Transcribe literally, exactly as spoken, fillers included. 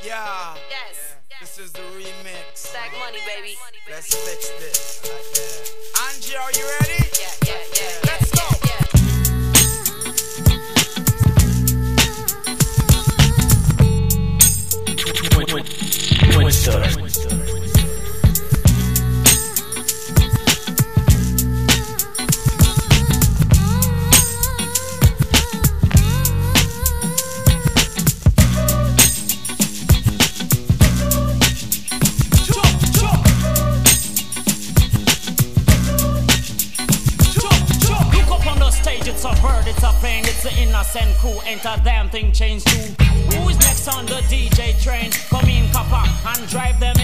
Yeah. Yes. This is the remix. Stack money, baby. Let's fix this. Angie, are you ready? Yeah, yeah, yeah. Let's go. It's a bird, it's a plane, it's the innocent crew. Ain't a damn thing changed too. Who is next on the D J train? Come in, copper, and drive them